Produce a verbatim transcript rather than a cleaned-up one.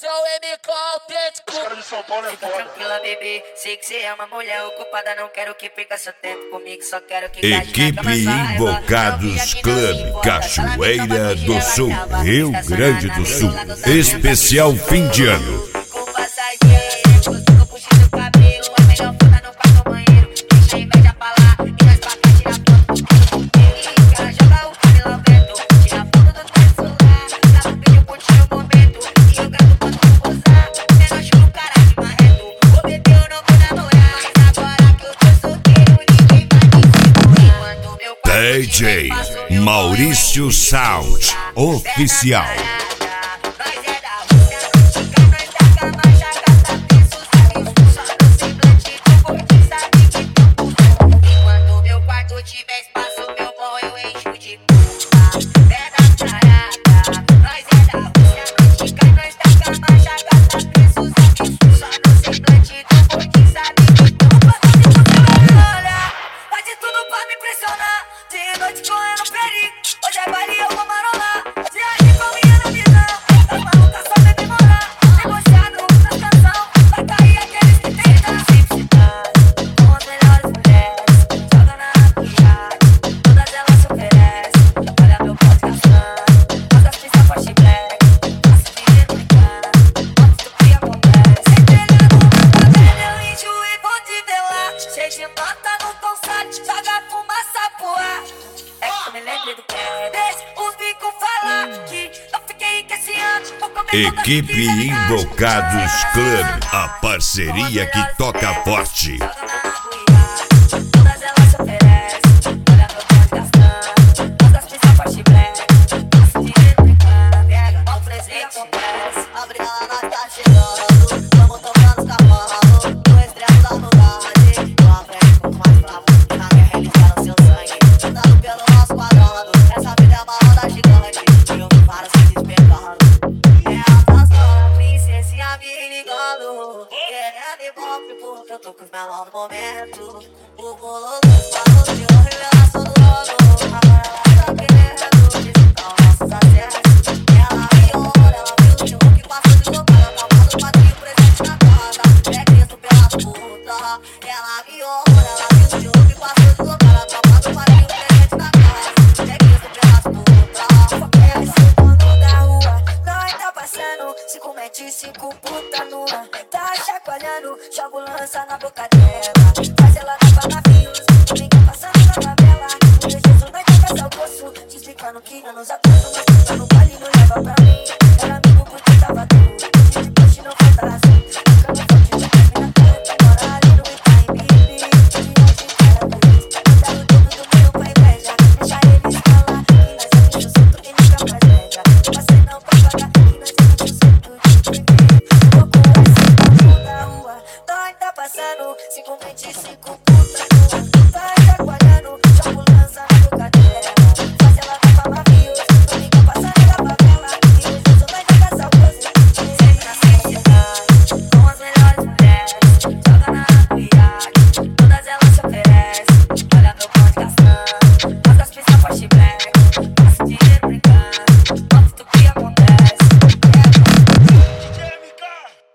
sou o M K autêntico. Cara de São Paulo é Fica foda. tranquila, bebê. Sei que cê é uma mulher ocupada. Não quero que perca seu tempo comigo. Só quero que gaste na Equipe cama, só raiva. Invocados Não fica aqui, não se Club importa. Cachoeira Fala, do Sul, ela tava Rio Grande do Sul. estacionada na frente, Especial fim de ano. Com passageiro, eu puxei o cabelo. A melhor foda no quarto banheiro. Deixa a inveja pra lá e nós pra cá tirar foto. Fica, joga o cabelo ao vento. Tira foto do teu celular. Dá um vídeo, curte o momento. E eu gravo quando tu posar. Menor chulo, cara de marreto. Vou beber, eu não vou namorar. Mas agora que eu tô solteiro, ninguém vai me segurar. Enquanto meu quarto D J Maurício Sound Oficial. Tiver espaço, meu bom, eu encho de puta. É da parada, nós é da Rússia. Noite cai, nós taca a marcha, gasta preços absurdos. Só no semblante do gordinho, sabe que tu pode se você me olhar. Faz de tudo pra me impressionar. Dia e noite correndo perigo. Hoje é baile, eu vou marolar. Se agir com minha novidade, as malucas só devem morar. Negociado na canção, vai cair aqueles que tentam. Sempre cidade, com as melhores mulheres. Joga na todas elas se oferecem. Olha meu pote gastando. Mas as pistas forte black. Passo dinheiro no engano. Antes do que acontece. Entregando na tabela, eu encho e vou te ver lá. Cheio de nota no consato. Joga fumaça pro ar. É que eu me lembrei do que é. Deixa os bicos falar que eu fiquei rico esse ano. Vou comer toda a Equipe pizza de Invocados carne. Club, a parceria que toca forte. Joga na buia. Todas elas se oferecem. Olha meu pote gastando. Mas as pistas forte black. Passo dinheiro brincando. Pega o presente. Abre ela, nós tá chegando. Tamo tocando os cavalos. No extremo da maldade. Eu aprendo com mais bravo. Na guerra eles deram seu sangue. Lutando pelo nosso quadrado. Essa vida é uma roda gigante. E eu vi vários se despegando. É a pastora, princesinha me ligando. Querendo ibope porque eu tô com os menores no momento. O bolo dos palos de ouro, revelação do ano. Agora ela tá querendo visitar os nossos acessos. Ela me olha, ela viu de um que passou de loucura. Tava do patrinho presente na casa. É Cristo pela puta. Ela me olha, ela viu de um que passou de loucura. Tava do patrinho presente na casa. É Cristo pela puta. Ele se quando da rua, nós tá passando. Cinco mete, cinco puta nua. Tá chacoalhando, jogo lança na boca dela. Faz ela na navios, fica passando na tabela. O Jesus vai tocar seu bolso, te explicando que não nos acusa. Mas no baile não leva pra mim. Ela